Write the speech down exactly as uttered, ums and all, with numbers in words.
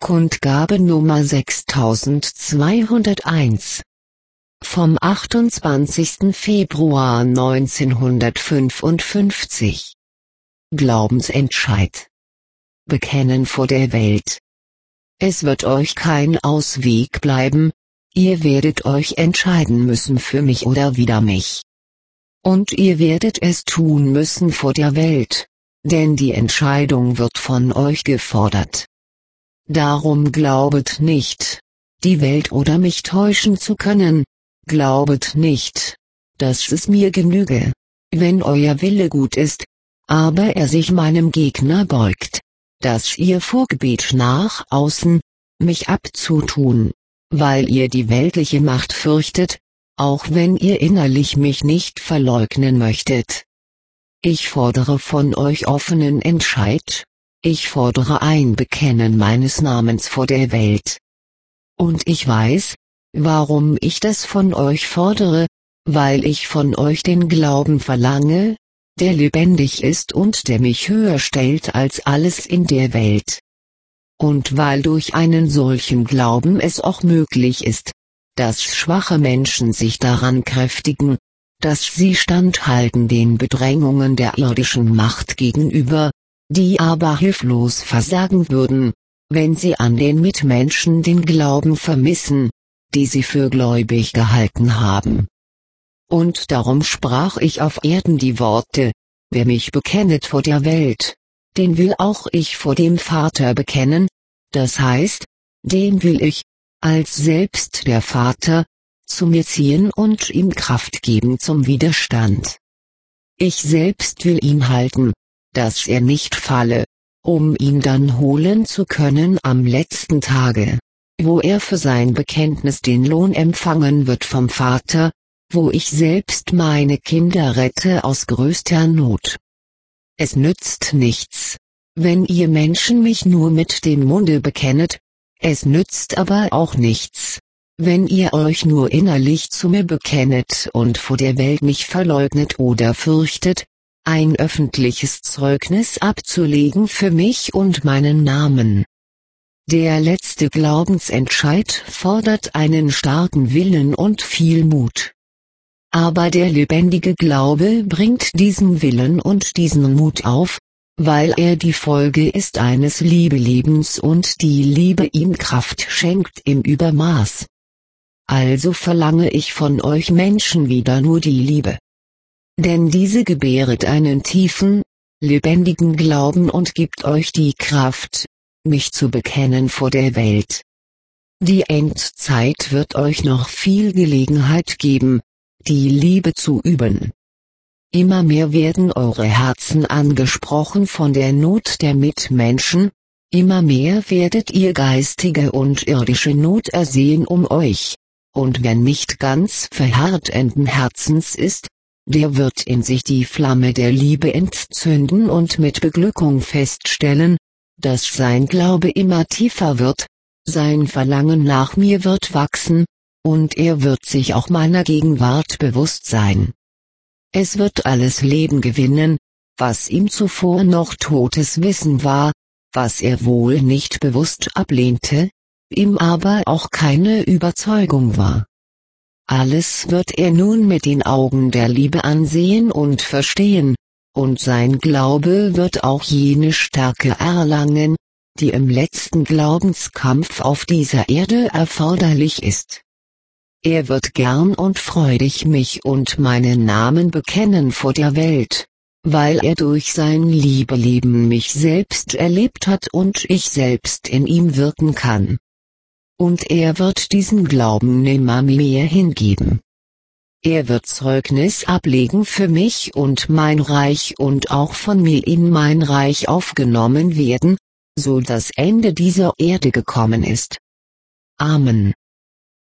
Kundgabe Nummer sechstausendzweihunderteins vom achtundzwanzigsten Februar neunzehnhundertfünfundfünfzig. Glaubensentscheid. Bekennen vor der Welt. Es wird euch kein Ausweg bleiben, ihr werdet euch entscheiden müssen für mich oder wider mich. Und ihr werdet es tun müssen vor der Welt, denn die Entscheidung wird von euch gefordert. Darum glaubet nicht, die Welt oder mich täuschen zu können, glaubet nicht, dass es mir genüge, wenn euer Wille gut ist, aber er sich meinem Gegner beugt, dass ihr Vorgebet nach außen, mich abzutun, weil ihr die weltliche Macht fürchtet, auch wenn ihr innerlich mich nicht verleugnen möchtet. Ich fordere von euch offenen Entscheid, ich fordere ein Bekennen meines Namens vor der Welt. Und ich weiß, warum ich das von euch fordere, weil ich von euch den Glauben verlange, der lebendig ist und der mich höher stellt als alles in der Welt. Und weil durch einen solchen Glauben es auch möglich ist, dass schwache Menschen sich daran kräftigen, dass sie standhalten den Bedrängungen der irdischen Macht gegenüber, die aber hilflos versagen würden, wenn sie an den Mitmenschen den Glauben vermissen, die sie für gläubig gehalten haben. Und darum sprach ich auf Erden die Worte: Wer mich bekennet vor der Welt, den will auch ich vor dem Vater bekennen, das heißt, den will ich, als selbst der Vater, zu mir ziehen und ihm Kraft geben zum Widerstand. Ich selbst will ihn halten, dass er nicht falle, um ihn dann holen zu können am letzten Tage, wo er für sein Bekenntnis den Lohn empfangen wird vom Vater, wo ich selbst meine Kinder rette aus größter Not. Es nützt nichts, wenn ihr Menschen mich nur mit dem Munde bekennet, es nützt aber auch nichts, wenn ihr euch nur innerlich zu mir bekennet und vor der Welt mich verleugnet oder fürchtet, ein öffentliches Zeugnis abzulegen für mich und meinen Namen. Der letzte Glaubensentscheid fordert einen starken Willen und viel Mut. Aber der lebendige Glaube bringt diesen Willen und diesen Mut auf, weil er die Folge ist eines Liebelebens und die Liebe ihm Kraft schenkt im Übermaß. Also verlange ich von euch Menschen wieder nur die Liebe. Denn diese gebäret einen tiefen, lebendigen Glauben und gibt euch die Kraft, mich zu bekennen vor der Welt. Die Endzeit wird euch noch viel Gelegenheit geben, die Liebe zu üben. Immer mehr werden eure Herzen angesprochen von der Not der Mitmenschen, immer mehr werdet ihr geistige und irdische Not ersehen um euch, und wer nicht ganz verhärtenden Herzens ist, der wird in sich die Flamme der Liebe entzünden und mit Beglückung feststellen, dass sein Glaube immer tiefer wird, sein Verlangen nach mir wird wachsen, und er wird sich auch meiner Gegenwart bewusst sein. Es wird alles Leben gewinnen, was ihm zuvor noch totes Wissen war, was er wohl nicht bewusst ablehnte, ihm aber auch keine Überzeugung war. Alles wird er nun mit den Augen der Liebe ansehen und verstehen, und sein Glaube wird auch jene Stärke erlangen, die im letzten Glaubenskampf auf dieser Erde erforderlich ist. Er wird gern und freudig mich und meinen Namen bekennen vor der Welt, weil er durch sein Liebeleben mich selbst erlebt hat und ich selbst in ihm wirken kann. Und er wird diesen Glauben nimmermehr hingeben. Er wird Zeugnis ablegen für mich und mein Reich und auch von mir in mein Reich aufgenommen werden, so das Ende dieser Erde gekommen ist. Amen.